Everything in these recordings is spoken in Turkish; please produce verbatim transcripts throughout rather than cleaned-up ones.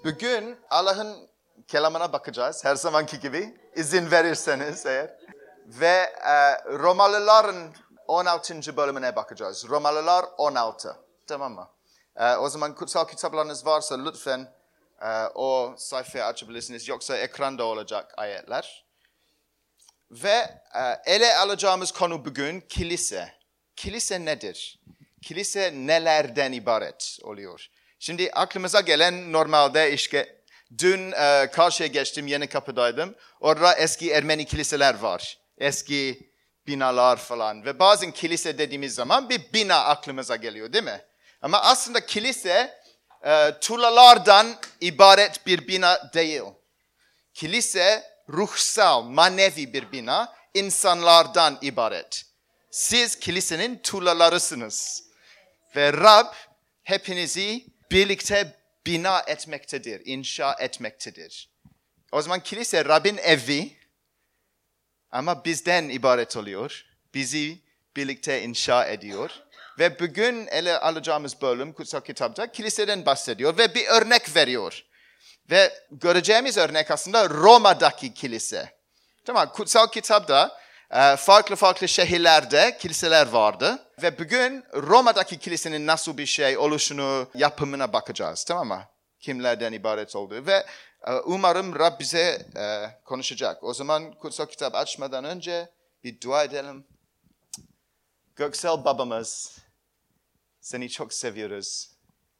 Bugün Allah'ın kelamına bakacağız. Her zamanki gibi. İzin verirseniz eğer. Ve e, Romalıların on altıncı bölümüne bakacağız. Romalılar on altı. Tamam mı? E, o zaman kutsal kitaplarınız varsa lütfen e, o sayfayı açabilirsiniz. Yoksa ekranda olacak ayetler. Ve e, ele alacağımız konu bugün kilise. Kilise nedir? Kilise nelerden ibaret oluyor? Şimdi aklımıza gelen normalde işte dün e, karşıya geçtim, Yeni Kapı'daydım. Orada eski Ermeni kiliseler var. Eski binalar falan. Ve bazen kilise dediğimiz zaman bir bina aklımıza geliyor değil mi? Ama aslında kilise e, tuğlalardan ibaret bir bina değil. Kilise ruhsal, manevi bir bina, insanlardan ibaret. Siz kilisenin tuğlalarısınız. Ve Rab hepinizi birlikte bina etmektedir, inşa etmektedir. O zaman kilise Rab'in evi ama bizden ibaret oluyor. Bizi birlikte inşa ediyor. Ve bugün ele alacağımız bölüm kutsal kitapta kiliseden bahsediyor ve bir örnek veriyor. Ve göreceğimiz örnek aslında Roma'daki kilise. Tamam, kutsal kitapta farklı farklı şehirlerde kiliseler vardı. Ve bugün Roma'daki kilisenin nasıl bir şey oluşunu, yapımına bakacağız. Tamam mı? Kimlerden ibaret olduğu. Ve umarım Rab bize konuşacak. O zaman kutsal kitap açmadan önce bir dua edelim. Göksel babamız, seni çok seviyoruz.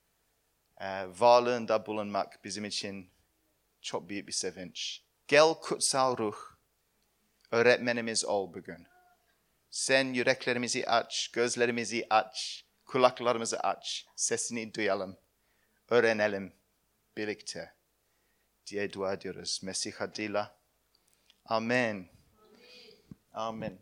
Varlığında bulunmak bizim için çok büyük bir sevinç. Gel kutsal ruh. Öğretmenimiz ol bugün. Sen yüreklerimizi aç, gözlerimizi aç, kulaklarımızı aç. Sesini duyalım, öğrenelim birlikte diye dua ediyoruz. Mesih adıyla. Amen. Amen.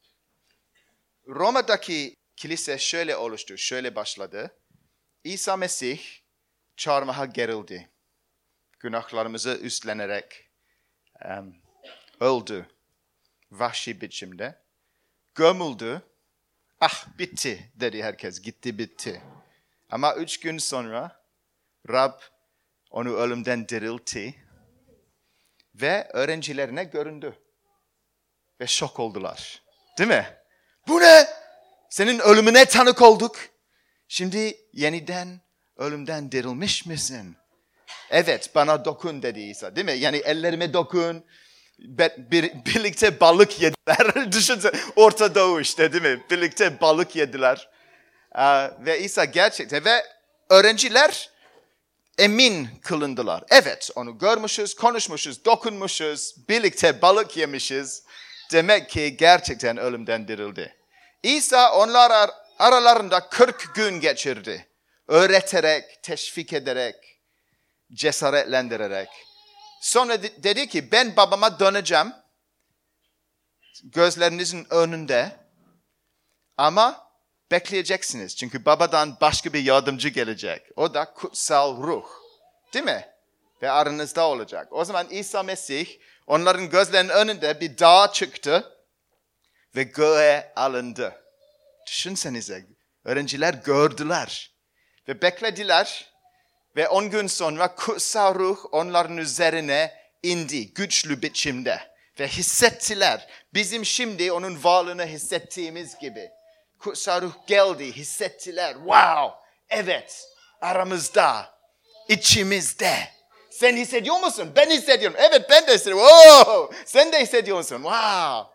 Roma'daki kilise şöyle oluştu, şöyle başladı. İsa Mesih çarmıha gerildi. Günahlarımızı üstlenerek um, öldü. Vahşi biçimde. Gömüldü. Ah bitti dedi herkes. Gitti bitti. Ama üç gün sonra Rab onu ölümden diriltti. Ve öğrencilerine göründü. Ve şok oldular. Değil mi? Bu ne? Senin ölümüne tanık olduk. Şimdi yeniden ölümden dirilmiş misin? Evet, bana dokun dedi İsa. Değil mi? Yani ellerime dokun. Bir, birlikte balık yediler. Düşünsene, Orta Doğu işte değil mi? Birlikte balık yediler. Ee, ve İsa gerçekten ve öğrenciler emin kılındılar. Evet, onu görmüşüz, konuşmuşuz, dokunmuşuz, birlikte balık yemişiz. Demek ki gerçekten ölümden dirildi. İsa onlar ar- aralarında kırk gün geçirdi. Öğreterek, teşvik ederek, cesaretlendirerek. Sonra dedi ki ben babama döneceğim. Gözlerinizin önünde. Ama bekleyeceksiniz. Çünkü babadan başka bir yardımcı gelecek. O da kutsal ruh. Değil mi? Ve aranızda olacak. O zaman İsa Mesih onların gözlerinin önünde bir dağa çıktı. Ve göğe alındı. Düşünsenize. Öğrenciler gördüler. Ve beklediler. Ve on gün sonra kutsal ruh onların üzerine indi güçlü biçimde. Ve hissettiler. Bizim şimdi onun varlığını hissettiğimiz gibi. Kutsal ruh geldi, hissettiler. Wow, evet, aramızda, içimizde. Sen hissediyor musun? Ben hissediyorum. Evet, ben de hissediyorum. Oh, sen de hissediyor musun? Wow.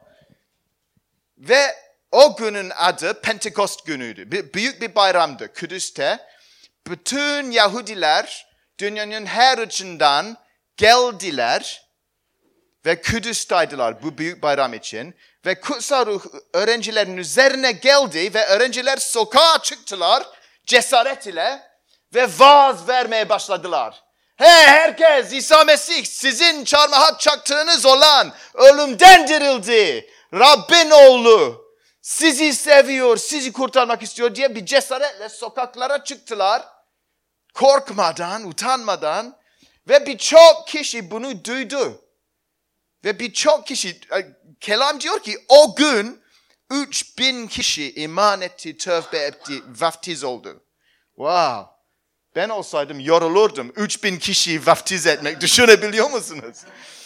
Ve o günün adı Pentekost günüydü. Büyük bir bayramdı Kudüs'te. Bütün Yahudiler dünyanın her ucundan geldiler ve Kudüs'taydılar bu büyük bayram için. Ve kutsal ruh öğrencilerin üzerine geldi ve öğrenciler sokağa çıktılar cesaret ile ve vaaz vermeye başladılar. Hey herkes, İsa Mesih sizin çarmıha çaktığınız olan ölümden dirildi. Rabbin oğlu sizi seviyor, sizi kurtarmak istiyor diye bir cesaretle sokaklara çıktılar. Korkmadan, utanmadan ve birçok kişi bunu duydu. Ve birçok kişi, kelam diyor ki o gün üç bin kişi iman etti, tövbe etti, vaftiz oldu. Wow. Ben olsaydım yorulurdum. Üç bin kişiyi vaftiz etmek. Düşünebiliyor musunuz?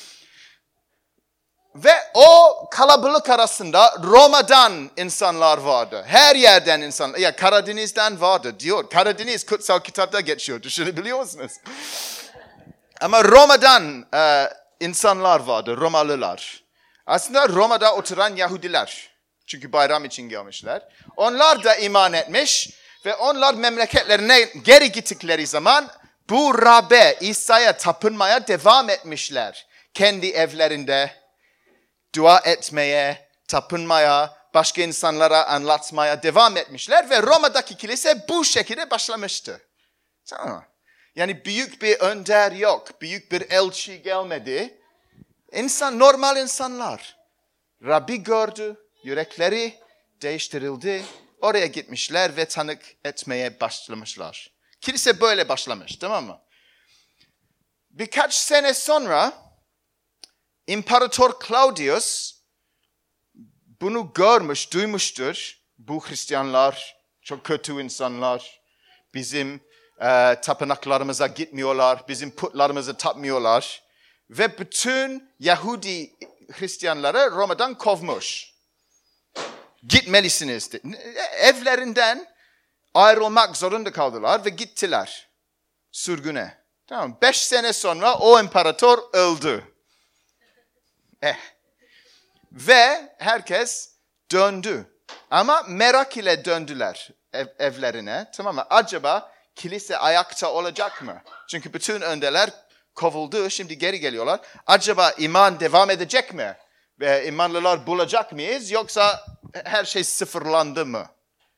Ve o kalabalık arasında Roma'dan insanlar vardı. Her yerden insanlar. Ya Karadeniz'den vardı diyor. Karadeniz kutsal kitapta geçiyor. Düşünebiliyor musunuz? Ama Roma'dan e, insanlar vardı. Romalılar. Aslında Roma'da oturan Yahudiler. Çünkü bayram için gelmişler. Onlar da iman etmiş. Ve onlar memleketlerine geri gittikleri zaman bu Rab'be, İsa'ya tapınmaya devam etmişler. Kendi evlerinde dua etmeye, tapınmaya, başka insanlara anlatmaya devam etmişler. Ve Roma'daki kilise bu şekilde başlamıştı. Tamam mı? Yani büyük bir önder yok, büyük bir elçi gelmedi. İnsan, normal insanlar. Rabbi gördü, yürekleri değiştirildi. Oraya gitmişler ve tanık etmeye başlamışlar. Kilise böyle başlamış, tamam mı? Birkaç sene sonra İmparator Claudius bunu görmüş, duymuştur. Bu Hristiyanlar çok kötü insanlar. Bizim e, tapınaklarımıza gitmiyorlar, bizim putlarımızı tapmıyorlar. Ve bütün Yahudi Hristiyanları Roma'dan kovmuş. Gitmelisiniz. Evlerinden ayrılmak zorunda kaldılar ve gittiler sürgüne. Tamam. Beş sene sonra o imparator öldü. Eh. Ve herkes döndü. Ama merak ile döndüler ev, evlerine. Tamam mı? Acaba kilise ayakta olacak mı? Çünkü bütün önderler kovuldu. Şimdi geri geliyorlar. Acaba iman devam edecek mi? Ve imanlılar bulacak mıyız? Yoksa her şey sıfırlandı mı?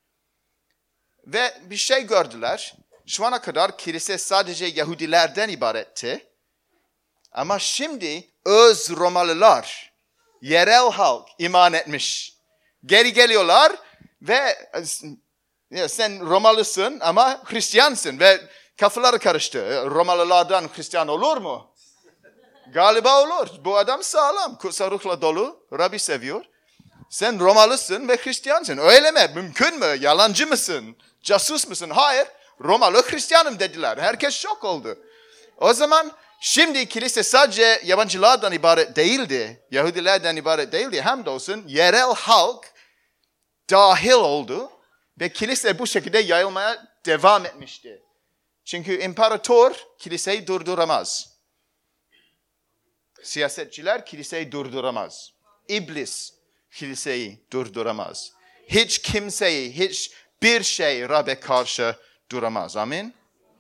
Ve bir şey gördüler. Şu ana kadar kilise sadece Yahudilerden ibaretti. Ama şimdi öz Romalılar, yerel halk iman etmiş. Geri geliyorlar ve ya sen Romalısın ama Hristiyansın ve kafaları karıştı. Romalılardan Hristiyan olur mu? Galiba olur. Bu adam sağlam. Kutsal ruhla dolu. Rabbi seviyor. Sen Romalısın ve Hristiyansın. Öyle mi? Mümkün mü? Yalancı mısın? Casus musun? Hayır. Romalı Hristiyanım dediler. Herkes şok oldu. O zaman şimdi kilise sadece yabancılardan ibaret değildi. Yahudilerden ibaret değildi. Hamdolsun yerel halk dahil oldu. Ve kilise bu şekilde yayılmaya devam etmişti. Çünkü imparator kiliseyi durduramaz. Siyasetçiler kiliseyi durduramaz. İblis kiliseyi durduramaz. Hiç kimseyi, hiç bir şey Rab'be karşı duramaz. Amin.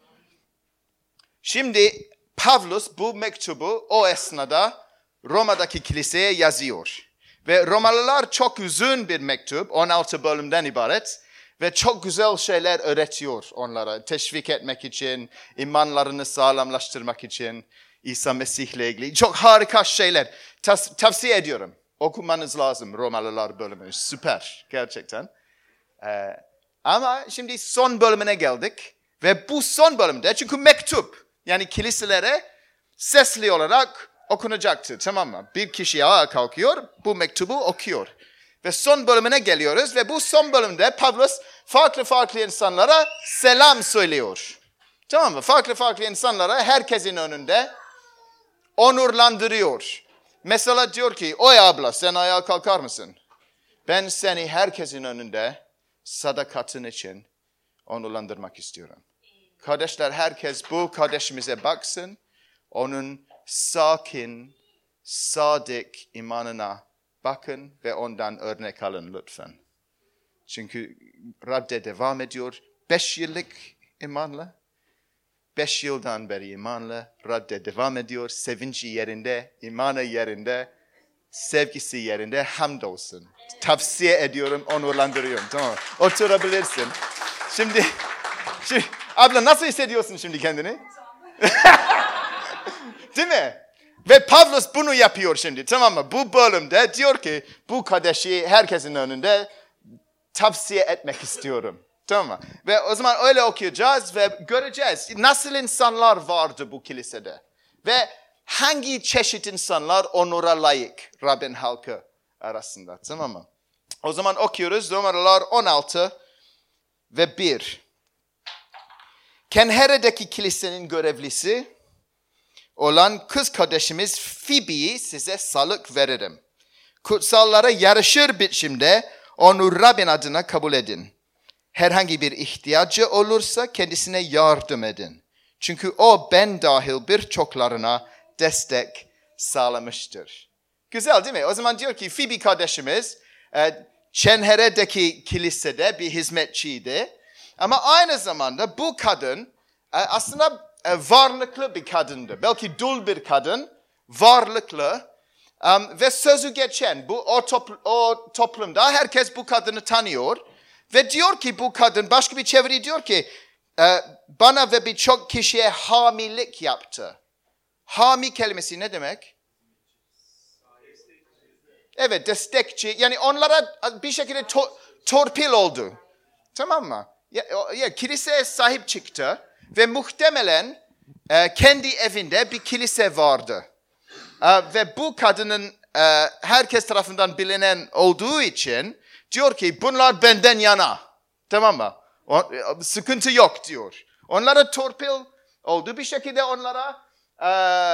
Şimdi Pavlus bu mektubu o esnada Roma'daki kiliseye yazıyor. Ve Romalılar çok uzun bir mektup, on altı bölümden ibaret. Ve çok güzel şeyler öğretiyor onlara. Teşvik etmek için, imanlarını sağlamlaştırmak için, İsa Mesih'le ilgili. Çok harika şeyler. Tas- tavsiye ediyorum. Okumanız lazım Romalılar bölümü. Süper gerçekten. Ee, ama şimdi son bölümüne geldik. Ve bu son bölümde çünkü mektup. Yani kiliselere sesli olarak okunacaktı. Tamam mı? Bir kişi ayağa kalkıyor. Bu mektubu okuyor. Ve son bölümüne geliyoruz. Ve bu son bölümde Pavlus farklı farklı insanlara selam söylüyor. Tamam mı? Farklı farklı insanlara herkesin önünde onurlandırıyor. Mesela diyor ki, oy abla sen ayağa kalkar mısın? Ben seni herkesin önünde sadakatin için onurlandırmak istiyorum. Kardeşler herkes bu kardeşimize baksın. Onun sakin, sadık imanına bakın ve ondan örnek alın lütfen. Çünkü Rab'de devam ediyor. Beş yıllık imanla. Beş yıldan beri imanla Rab'de devam ediyor. Sevinci yerinde, imanı yerinde, sevgisi yerinde. Hamdolsun. Tavsiye ediyorum, onurlandırıyorum. Tamam mı? Oturabilirsin. Şimdi, şimdi, abla nasıl hissediyorsun şimdi kendini? Değil mi? Ve Pavlus bunu yapıyor şimdi. Tamam mı? Bu bölümde diyor ki bu kardeşi herkesin önünde tavsiye etmek istiyorum. Tamam mı? Ve o zaman öyle okuyacağız ve göreceğiz nasıl insanlar vardı bu kilisede. Ve hangi çeşit insanlar onura layık Rab'in halkı arasında. Tamam mı? O zaman okuyoruz Romalılar on altı ve bir. Kenhere'deki kilisenin görevlisi olan kız kardeşimiz Phoebe'yi size salık veririm. Kutsallara yarışır biçimde onu Rabbin adına kabul edin. Herhangi bir ihtiyacı olursa kendisine yardım edin. Çünkü o ben dahil birçoklarına destek sağlamıştır. Güzel değil mi? O zaman diyor ki Phoebe kardeşimiz Kenhere'deki kilisede bir hizmetçiydi. Ama aynı zamanda bu kadın aslında varlıklı bir kadındı. Belki dul bir kadın, varlıklı um, ve sözü geçen. Bu o, topl- o toplumda herkes bu kadını tanıyor. Ve diyor ki bu kadın, başka bir çeviri diyor ki bana ve birçok kişiye hamilik yaptı. Hami kelimesi ne demek? Evet, destekçi. Yani onlara bir şekilde to- torpil oldu. Tamam mı? Ya, ya, kiliseye sahip çıktı ve muhtemelen e, kendi evinde bir kilise vardı. E, ve bu kadının e, herkes tarafından bilinen olduğu için diyor ki bunlar benden yana. Tamam mı? O, sıkıntı yok diyor. Onlara torpil oldu. Bir şekilde onlara e,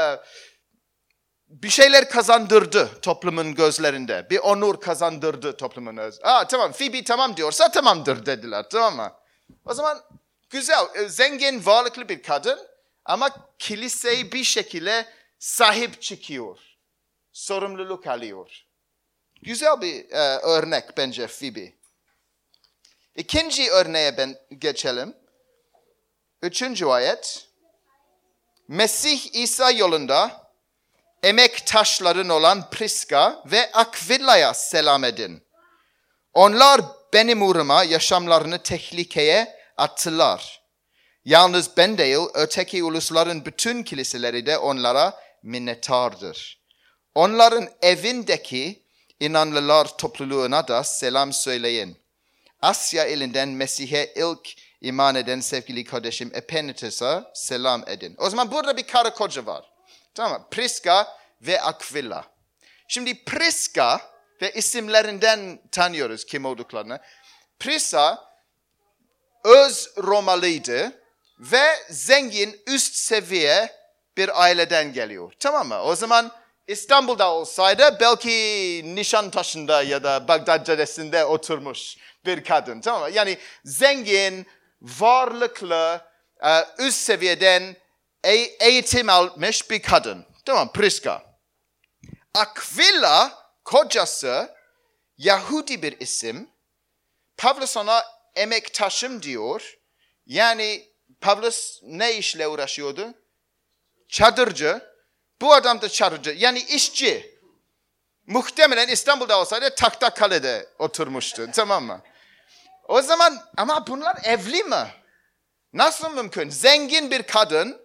bir şeyler kazandırdı toplumun gözlerinde. Bir onur kazandırdı toplumun gözlerinde. Aa tamam Phoebe tamam diyorsa tamamdır dediler. Tamam mı? O zaman güzel, zengin, varlıklı bir kadın ama kiliseye bir şekilde sahip çıkıyor. Sorumluluk alıyor. Güzel bir e, örnek bence Phoebe. İkinci örneğe ben geçelim. Üçüncü ayet. Mesih İsa yolunda emektaşların olan Priska ve Akvila'ya selam edin. Onlar benim uğruma yaşamlarını tehlikeye attılar. Yalnız ben değil, öteki ulusların bütün kiliseleri de onlara minnettardır. Onların evindeki inanlılar topluluğuna da selam söyleyin. Asya elinden Mesih'e ilk iman eden sevgili kardeşim Epanetus'a selam edin. O zaman burada bir karı koca var. Tamam mı? Priska ve Akvila. Şimdi Priska ve isimlerinden tanıyoruz kim olduklarını. Priska öz Romalıydı ve zengin üst seviye bir aileden geliyor. Tamam mı? O zaman İstanbul'da olsaydı belki Nişantaşı'nda ya da Bagdad Caddesi'nde oturmuş bir kadın. Tamam mı? Yani zengin, varlıklı, üst seviyeden eğitim almış bir kadın. Tamam, Priska. Akvila, kocası, Yahudi bir isim. Pavlus ona emektaşım diyor. Yani Pavlus ne işle uğraşıyordu? Çadırcı. Bu adam da çadırcı. Yani işçi. Muhtemelen İstanbul'da olsaydı Tahtakale'de oturmuştu. Tamam mı? O zaman ama bunlar evli mi? Nasıl mümkün? Zengin bir kadın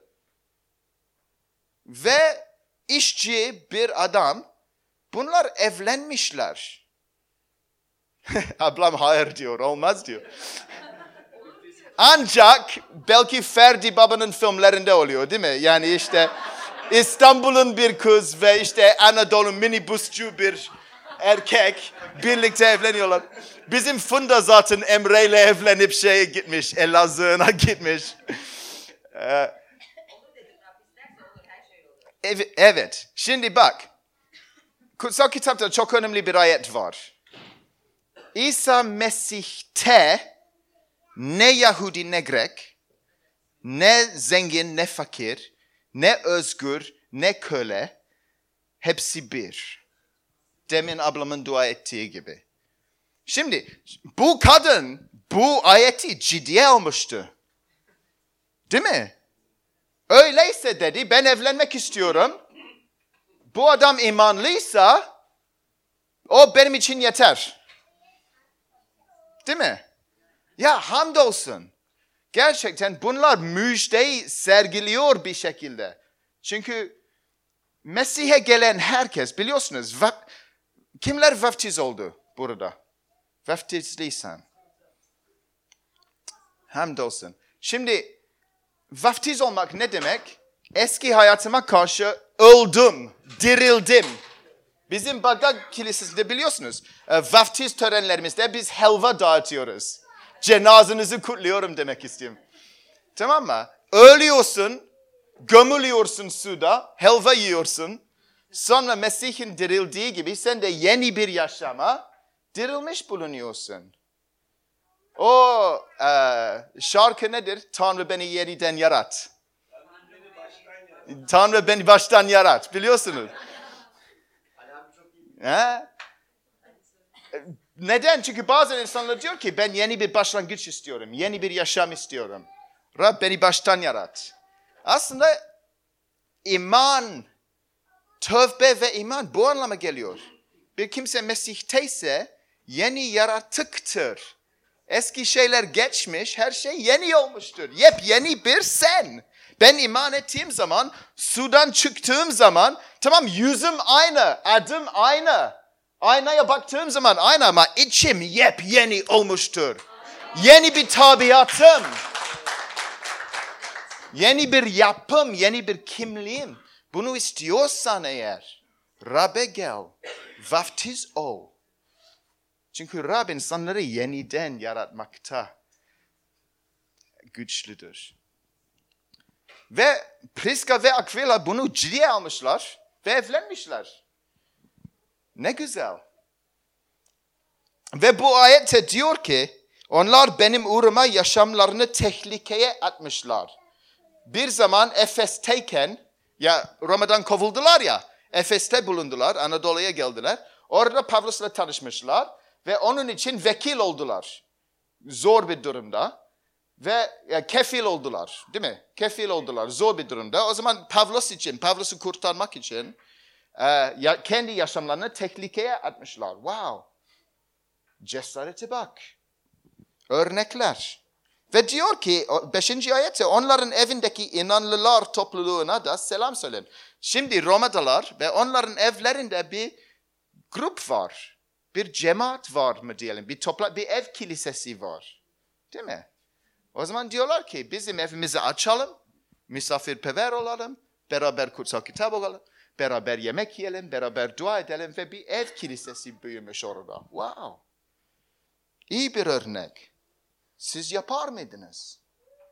ve işçi bir adam. Bunlar evlenmişler. Ablam hayır diyor, olmaz diyor. Ancak belki Ferdi Baba'nın filmlerinde oluyor değil mi? Yani işte İstanbul'un bir kız ve işte Anadolu minibusçu bir erkek birlikte evleniyorlar. Bizim Funda zaten Emre ile evlenip şeye gitmiş, Elazığ'ına gitmiş. Ee, evet, evet, şimdi bak. Kutsal kitapta çok önemli bir ayet var. İsa Mesih'te ne Yahudi ne Grek, ne zengin ne fakir, ne özgür ne köle, hepsi bir. Demin ablamın dua ettiği gibi. Şimdi bu kadın bu ayeti ciddiye almıştı. Değil mi? Öyleyse dedi ben evlenmek istiyorum. Bu adam imanlıysa o benim için yeter. Değil mi? Ya hamdolsun. Gerçekten bunlar müjdeyi sergiliyor bir şekilde. Çünkü Mesih'e gelen herkes biliyorsunuz kimler vaftiz oldu burada? Vaftizliysen. Hamdolsun. Şimdi vaftiz olmak ne demek? Eski hayatıma karşı öldüm, dirildim. Bizim Bagdad Kilisesi'nde biliyorsunuz vaftiz törenlerimizde biz helva dağıtıyoruz. Cenazenizi kutluyorum demek istiyorum. Tamam mı? Ölüyorsun, gömülüyorsun suda, helva yiyorsun. Sonra Mesih'in dirildiği gibi sen de yeni bir yaşama dirilmiş bulunuyorsun. O e, şarkı nedir? Tanrı beni yeniden yarat. Tanrı beni baştan yarat. Biliyorsunuz. Ha? Neden? Çünkü bazı insanlar diyor ki ben yeni bir başlangıç istiyorum. Yeni bir yaşam istiyorum. Rab beni baştan yarat. Aslında iman, tövbe ve iman bu anlama geliyor. Bir kimse Mesih'teyse yeni yaratıktır. Eski şeyler geçmiş, her şey yeni olmuştur. Yepyeni bir sen. Ben iman ettiğim zaman, sudan çıktığım zaman, tamam yüzüm aynı, adım aynı. Aynaya baktığım zaman aynı ama içim yepyeni olmuştur. Yeni bir tabiatım. Yeni bir yapım, yeni bir kimliğim. Bunu istiyorsan eğer, Rab'be gel, vaftiz ol. Çünkü Rab insanları yeniden yaratmakta güçlüdür. Ve Priska ve Aquila bunu ciddiye almışlar ve evlenmişler. Ne güzel. Ve bu ayette diyor ki, onlar benim uğruma yaşamlarını tehlikeye atmışlar. Bir zaman Efes'teyken, ya Roma'dan kovuldular ya, Efes'te bulundular, Anadolu'ya geldiler. Orada Pavlus'la tanışmışlar ve onun için vekil oldular. Zor bir durumda. Ve ya, kefil oldular, değil mi? Kefil oldular, zor bir durumda. O zaman Pavlus için, Pavlus'u kurtarmak için e, ya, kendi yaşamlarını tehlikeye atmışlar. Wow! Cesarete bak. Örnekler. Ve diyor ki beşinci ayette onların evindeki inanlılar topluluğuna da selam söyleyin. Şimdi Roma'dalar ve onların evlerinde bir grup var. Bir cemaat var mı diyelim. Bir topla, bir ev kilisesi var. Değil mi? O zaman diyorlar ki bizim evimizi açalım, misafirperver olalım, beraber kutsal kitap olalım, beraber yemek yiyelim, beraber dua edelim ve bir ev kilisesi büyümüş orada. Wow! İyi bir örnek. Siz yapar mıydınız?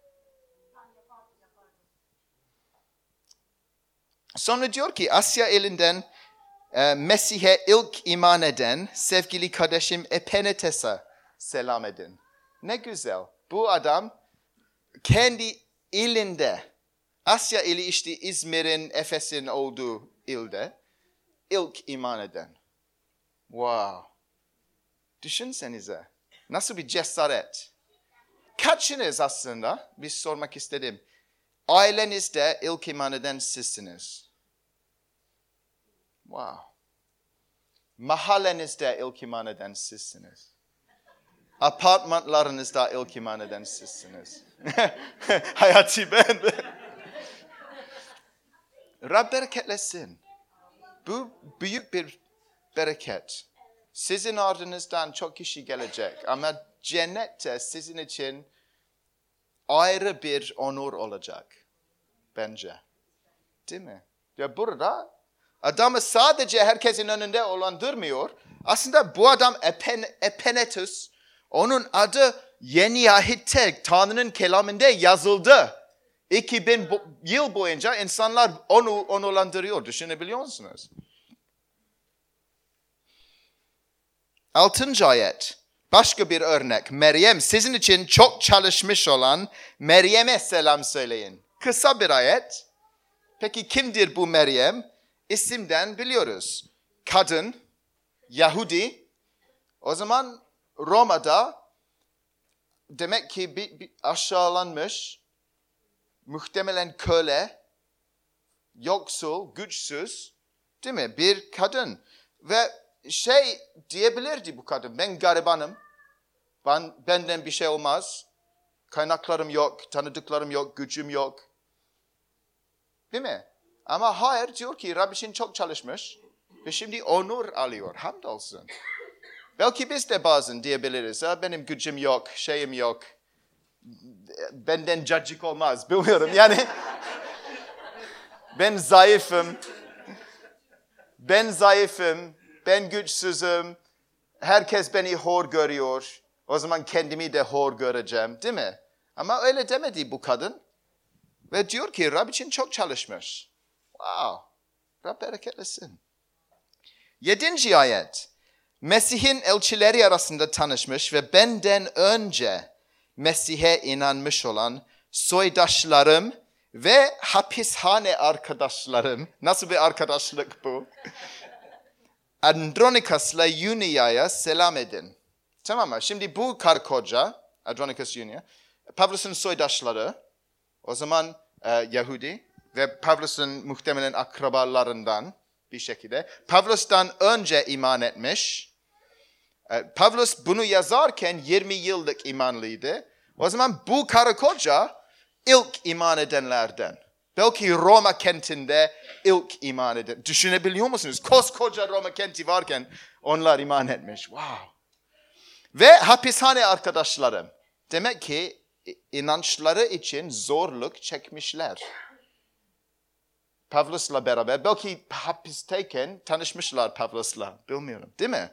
Sonra diyor ki Asya elinden e, Mesih'e ilk iman eden sevgili kardeşim Epenetes'e selam edin. Ne güzel. Bu adam kendi ilinde, Asya ili işte İzmir'in, Efes'in olduğu ilde ilk iman eden. Wow. Düşünsenize. Nasıl bir cesaret. Kaçınız aslında, bir sormak istedim. Ailenizde ilk iman eden sizsiniz. Wow. Mahallenizde ilk iman eden sizsiniz. Apartmanlarınızda ilk iman eden sizsiniz. Hayati ben. Rab bereketlesin. Bu büyük bir bereket. Sizin ardınızdan çok kişi gelecek ama cennette sizin için ayrı bir onur olacak. Bence. Değil mi? Ya burada adamı sadece herkesin önünde olandırmıyor. Aslında bu adam Epen, Epenetus, onun adı Yeni Ahit'te Tanrı'nın kelamında yazıldı. iki bin yıl boyunca insanlar onu onurlandırıyor. Düşünebiliyor musunuz? Altıncı ayet. Başka bir örnek. Meryem, sizin için çok çalışmış olan Meryem'e selam söyleyin. Kısa bir ayet. Peki kimdir bu Meryem? İsimden biliyoruz. Kadın, Yahudi. O zaman Roma'da demek ki bir, bir aşağılanmış, muhtemelen köle, yoksul, güçsüz, değil mi? Bir kadın. Ve şey diyebilirdi bu kadın, ben garibanım, ben, benden bir şey olmaz, kaynaklarım yok, tanıdıklarım yok, gücüm yok. Değil mi? Ama hayır, diyor ki Rab için çok çalışmış ve şimdi onur alıyor, hamdolsun. Belki biz de bazen diyebiliriz, benim gücüm yok, şeyim yok, benden cacık olmaz, bilmiyorum. Yani ben zayıfım, ben zayıfım, ben güçsüzüm, herkes beni hor görüyor, o zaman kendimi de hor göreceğim, değil mi? Ama öyle demedi bu kadın. Ve diyor ki Rab için çok çalışmış. Wow. Rab bereketlesin. Yedinci ayet. Mesih'in elçileri arasında tanışmış ve benden önce Mesih'e inanmış olan soydaşlarım ve hapishane arkadaşlarım. Nasıl bir arkadaşlık bu? Andronikas'la Yunia'ya selam edin. Tamam mı? Şimdi bu karı koca, Andronikas Yunia, Pavlus'un soydaşları, o zaman e, Yahudi ve Pavlus'un muhtemelen akrabalarından bir şekilde. Pavlus'tan önce iman etmiş. E, Pavlus bunu yazarken yirmi yıllık imanlıydı. O zaman bu karı koca ilk iman edenlerden. Belki Roma kentinde ilk iman eden. Düşünebiliyor musunuz? Koskoca Roma kenti varken onlar iman etmiş. Wow. Ve hapishane arkadaşlarım. Demek ki inançları için zorluk çekmişler. Pavlus'la beraber. Belki hapisteyken tanışmışlar Pavlus'la. Bilmiyorum. Değil mi?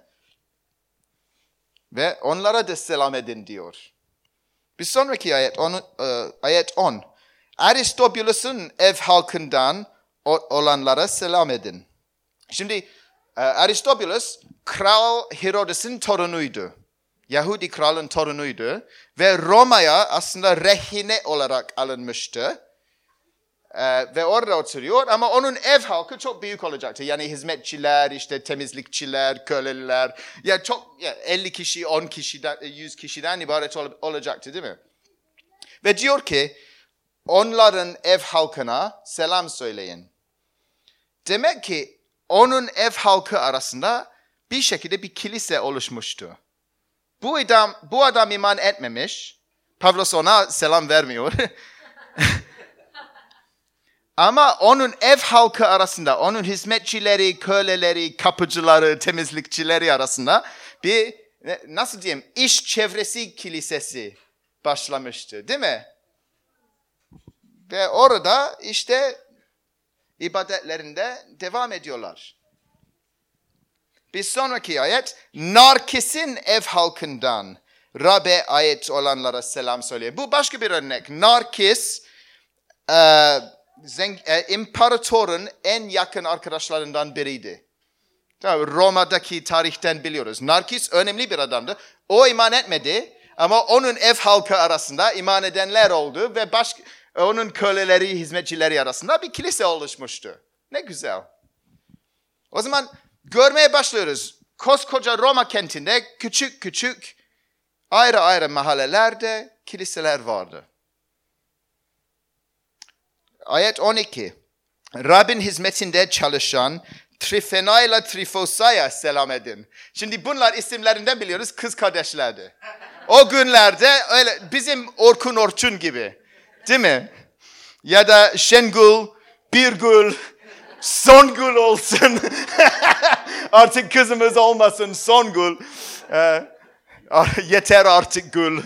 Ve onlara da selam edin diyor. Bir sonraki ayet on. Uh, ayet on. Aristobulus'un ev halkından olanlara selam edin. Şimdi uh, Aristobulus Kral Herodes'in torunuydu. Yahudi kralın torunuydu. Ve Roma'ya aslında rehine olarak alınmıştı. Ee, ve orada oturuyor ama onun ev halkı çok büyük olacaktı. Yani hizmetçiler, işte temizlikçiler, köleler. Ya çok ya elli kişi, on kişiden, yüz kişiden ibaret ol, olacaktı değil mi? Ve diyor ki onların ev halkına selam söyleyin. Demek ki onun ev halkı arasında bir şekilde bir kilise oluşmuştu. Bu adam, bu adam iman etmemiş. Pavlos ona selam vermiyor. Ama onun ev halkı arasında, onun hizmetçileri, köleleri, kapıcıları, temizlikçileri arasında bir, nasıl diyeyim, iş çevresi kilisesi başlamıştı, değil mi? Ve orada işte ibadetlerinde devam ediyorlar. Bir sonraki ayet, Narkis'in ev halkından Rab'be ait olanlara selam söylüyor. Bu başka bir örnek. Narkis, e, Zeng, e, imparatorun en yakın arkadaşlarından biriydi. Roma'daki tarihten biliyoruz. Narkis önemli bir adamdı. O iman etmedi ama onun ev halkı arasında iman edenler oldu ve başka, onun köleleri, hizmetçileri arasında bir kilise oluşmuştu. Ne güzel. O zaman görmeye başlıyoruz. Koskoca Roma kentinde küçük küçük ayrı ayrı mahallelerde kiliseler vardı. Ayet on iki. Rab'in hizmetinde çalışan Trifena ile Trifosa'ya selam edin. Şimdi bunlar isimlerinden biliyoruz kız kardeşlerdi. O günlerde öyle bizim Orkun Orçun gibi. Değil mi? Ya da Şengül, Birgül, Songül olsun. Artık kızımız olmasın Songül. Ee, yeter artık Gül.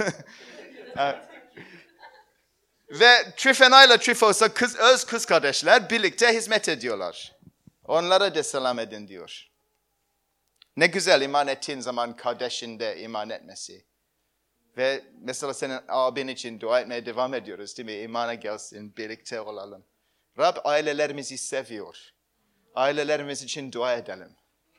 Ve Trifena ile Trifosa kız, öz kız kardeşler birlikte hizmet ediyorlar. Onlara da selam edin diyor. Ne güzel iman ettiğin zaman kardeşin de iman etmesi. Ve mesela senin abin için dua etmeye devam ediyoruz değil mi? İmana gelsin, birlikte olalım. Rab ailelerimizi seviyor. Ailelerimiz için dua edelim.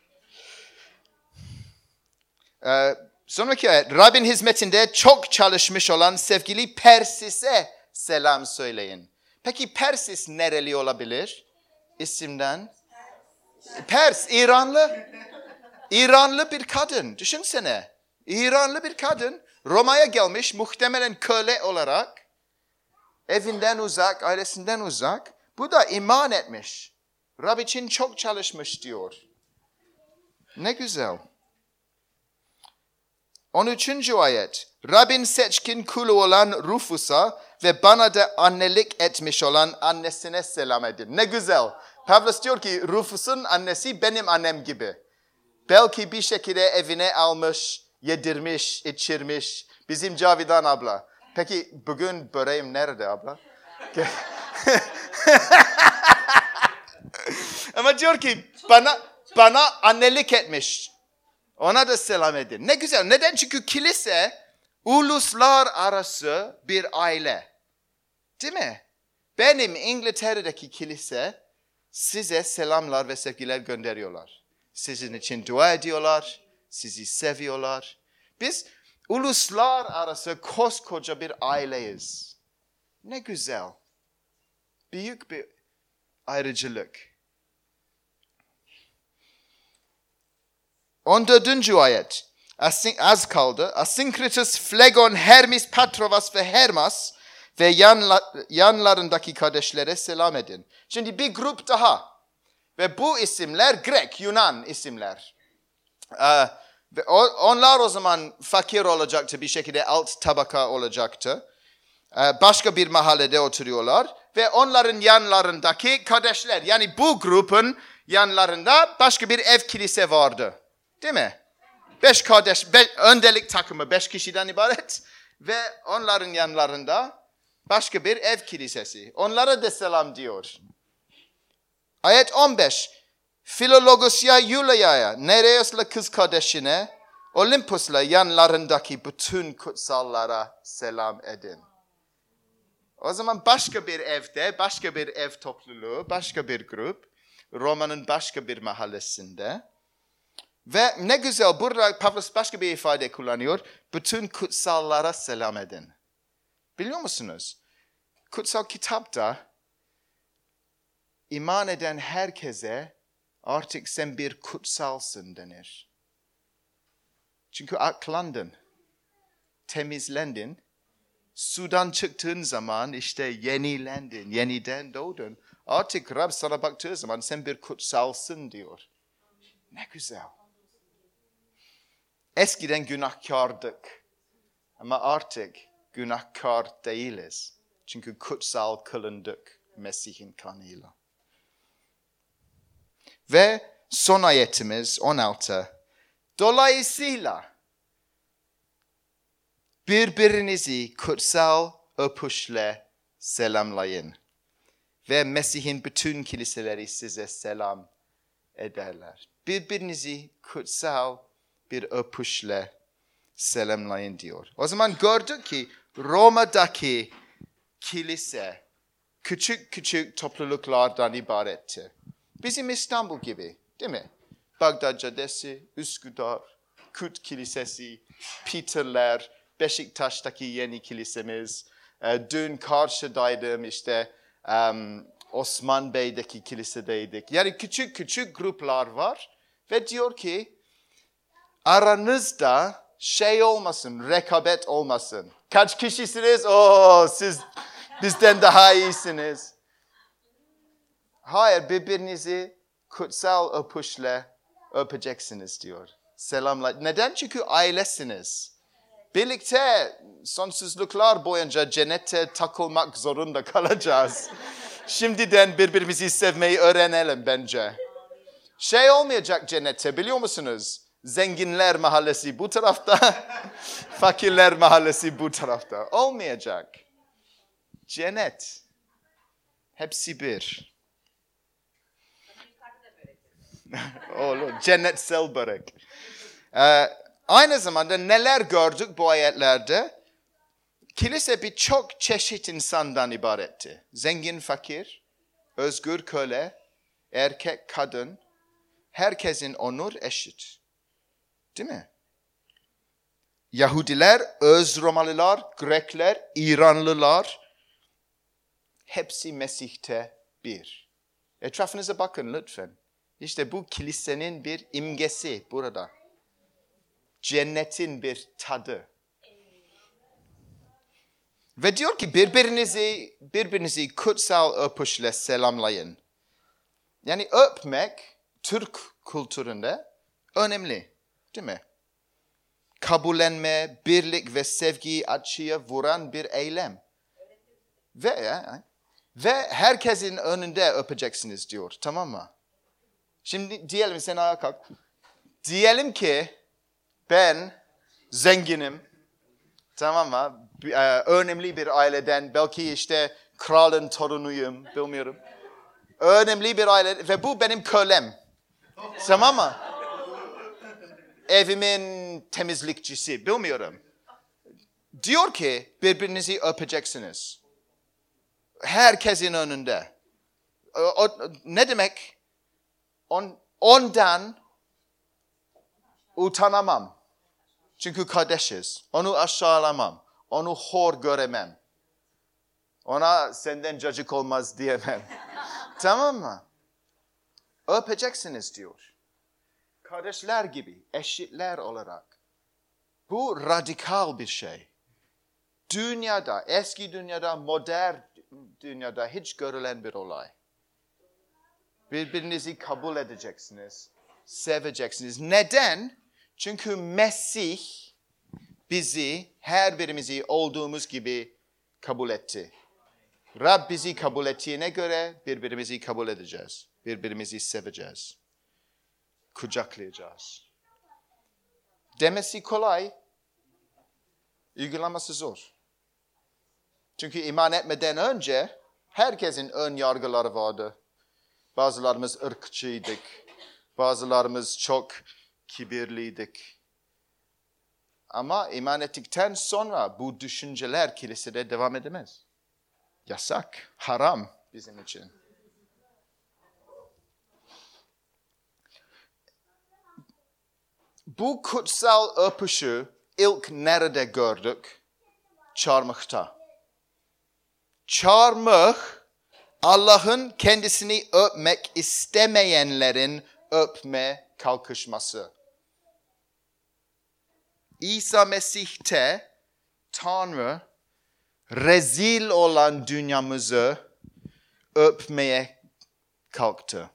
Ee, sonraki ayet. Rab'in hizmetinde çok çalışmış olan sevgili Persis'e selam söyleyin. Peki Persis nereli olabilir? İsimden. Pers, İranlı. İranlı bir kadın. Düşünsene. İranlı bir kadın Roma'ya gelmiş muhtemelen köle olarak. Evinden uzak, ailesinden uzak. Bu da iman etmiş. Rab için çok çalışmış diyor. Ne güzel. on üçüncü ayet. Rab'in seçkin kulu olan Rufus'a ve bana da annelik etmiş olan annesine selam edin. Ne güzel. Pavlos diyor ki Rufus'un annesi benim annem gibi. Belki bir şekilde evine almış, yedirmiş, içirmiş. Bizim Cavidan abla. Peki bugün böreğim nerede abla? Ama diyor ki bana bana annelik etmiş. Ona da selam edin. Ne güzel. Neden? Çünkü kilise Uluslar arası bir aile. Değil mi? Benim İngiltere'deki kilise size selamlar ve sevgiler gönderiyorlar. Sizin için dua ediyorlar, sizi seviyorlar. Biz uluslar arası koskoca bir aileyiz. Ne güzel. Büyük bir ayrıcalık. on dördüncü ayet. Az kaldı. Asinkritus, Phlegon, Hermes, Patrovas ve Hermas ve yanla, yanlarındaki kardeşlere selam edin. Şimdi bir grup daha. Ve bu isimler Grek, Yunan isimler. Ee, ve onlar o zaman fakir olacaktı, bir şekilde alt tabaka olacaktı. Ee, başka bir mahallede oturuyorlar. Ve onların yanlarındaki kardeşler, yani bu grubun yanlarında başka bir ev kilise vardı. Değil mi? Beş kardeş, beş, öndelik takımı beş kişiden ibaret. Ve onların yanlarında başka bir ev kilisesi. Onlara da selam diyor. Ayet on beş. Filologosya Yulia'ya, Nereus'la kız kardeşine, Olympus'la yanlarındaki bütün kutsallara selam edin. O zaman başka bir evde, başka bir ev topluluğu, başka bir grup, Roma'nın başka bir mahallesinde. Ve ne güzel, burada Pavlos başka bir ifade kullanıyor. Bütün kutsallara selam edin. Biliyor musunuz? Kutsal kitapta iman eden herkese artık sen bir kutsalsın denir. Çünkü aklandın, temizlendin. Sudan çıktığın zaman işte yenilendin, yeniden doğdun. Artık Rab sana baktığı zaman sen bir kutsalsın diyor. Ne güzel. Eskiden günahkardık. Ama artık günahkar değiliz. Çünkü kutsal kılındık Mesih'in kanıyla. Ve son ayetimiz on altı. Dolayısıyla birbirinizi kutsal öpüşle selamlayın. Ve Mesih'in bütün kiliseleri size selam ederler. Birbirinizi kutsal bir öpüşle selamlayın diyor. O zaman gördük ki Roma'daki kilise küçük küçük topluluklardan ibaretti. Bizim İstanbul gibi, değil mi? Bağdat Caddesi, Üsküdar, Kut Kilisesi, Peterler, Beşiktaş'taki yeni kilisemiz. Dün karşıdaydım işte um, Osman Bey'deki kilisedeydik. Yani küçük küçük gruplar var ve diyor ki aranızda şey olmasın, rekabet olmasın. Kaç kişisiniz? Oo, siz bizden daha iyisiniz. Hayır, birbirinizi kutsal öpüşle öpeceksiniz diyor. Selamla. Neden? Çünkü ailesiniz. Birlikte sonsuzluklar boyunca cennete takılmak zorunda kalacağız. Şimdiden birbirimizi sevmeyi öğrenelim bence. Şey olmayacak cennette, biliyor musunuz? Zenginler mahallesi bu tarafta, fakirler mahallesi bu tarafta. Olmayacak. Cennet. Hepsi bir. Olur. Cennetsel börek. Ee, aynı zamanda neler gördük bu ayetlerde? Kilise birçok çeşit insandan ibaretti. Zengin, fakir, özgür, köle, erkek, kadın. Herkesin onur eşit. Değil mi? Yahudiler, öz Romalılar, Grekler, İranlılar hepsi Mesih'te bir. Etrafınıza bakın lütfen. İşte bu kilisenin bir imgesi burada. Cennetin bir tadı. Ve diyor ki birbirinizi birbirinizi kutsal öpüşle selamlayın. Yani öpmek Türk kültüründe önemli, değil mi? Kabullenme, birlik ve sevgiyi açığa vuran bir eylem. Ve ve herkesin önünde öpeceksiniz diyor, tamam mı? Şimdi diyelim sen ayağa kalk. Diyelim ki ben zenginim, tamam mı? Önemli bir aileden, belki işte kralın torunuyum, bilmiyorum. Önemli bir aile ve bu benim kölem. Tamam mı? Evimin temizlikçisi, bilmiyorum. Diyor ki birbirinizi öpeceksiniz. Herkesin önünde. O, o, ne demek? On, ondan utanamam. Çünkü kardeşiz. Onu aşağılamam. Onu hor göremem. Ona senden cacık olmaz diyemem. Tamam mı? Öpeceksiniz diyor. Kardeşler gibi, eşitler olarak. Bu radikal bir şey. Dünyada, eski dünyada, modern dünyada hiç görülen bir olay. Birbirinizi kabul edeceksiniz, seveceksiniz. Neden? Çünkü Mesih bizi, her birimizi olduğumuz gibi kabul etti. Rab bizi kabul ettiğine göre birbirimizi kabul edeceğiz. Birbirimizi seveceğiz. Kucaklayacağız. Demesi kolay, uygulaması zor. Çünkü iman etmeden önce herkesin ön yargıları vardı. Bazılarımız ırkçıydık. Bazılarımız çok kibirliydik. Ama iman ettikten sonra bu düşünceler kilisede devam edemez. Yasak, haram bizim için. Bu kutsal öpüşü ilk nerede gördük? Çarmıhta. Çarmıh, Allah'ın kendisini öpmek istemeyenlerin öpme kalkışması. İsa Mesih'te Tanrı rezil olan dünyamızı öpmeye kalktı.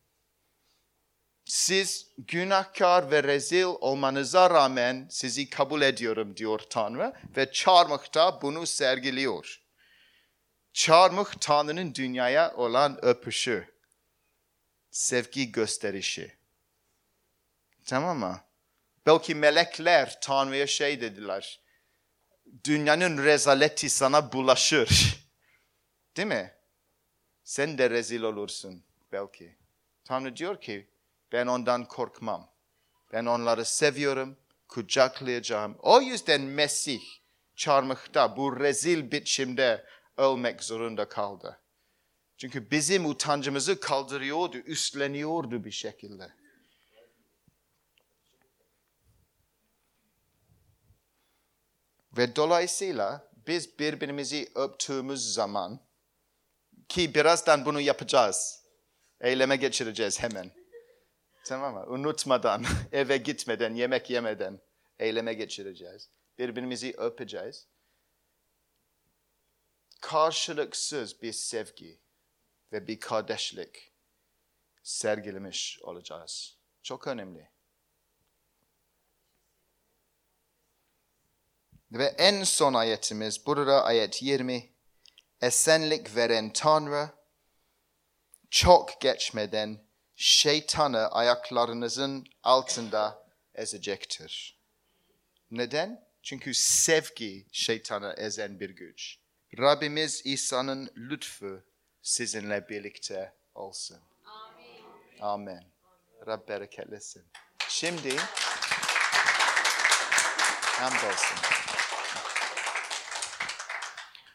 Siz günahkar ve rezil olmanıza rağmen sizi kabul ediyorum diyor Tanrı ve çarmıhta bunu sergiliyor. Çarmıh Tanrı'nın dünyaya olan öpüşü, sevgi gösterişi. Tamam mı? Belki melekler Tanrı'ya şey dediler. Dünyanın rezaleti sana bulaşır. Değil mi? Sen de rezil olursun belki. Tanrı diyor ki ben ondan korkmam. Ben onları seviyorum, kucaklayacağım. O yüzden Mesih çarmıhta bu rezil biçimde ölmek zorunda kaldı. Çünkü bizim utancımızı kaldırıyordu, üstleniyordu bir şekilde. Ve dolayısıyla biz birbirimizi öptüğümüz zaman, ki birazdan bunu yapacağız, eyleme geçireceğiz hemen. Tamam mı? Unutmadan, eve gitmeden, yemek yemeden eyleme geçireceğiz. Birbirimizi öpeceğiz. Karşılıksız bir sevgi ve bir kardeşlik sergilemiş olacağız. Çok önemli. Ve en son ayetimiz burada ayet yirmi. Esenlik veren Tanrı çok geçmeden şeytanı ayaklarınızın altında ezecektir. Neden? Çünkü sevgi şeytanı ezen bir güç. Rabbimiz İsa'nın lütfu sizinle birlikte olsun. Amin. Amin. Rab bereketlesin. Şimdi hamdolsun.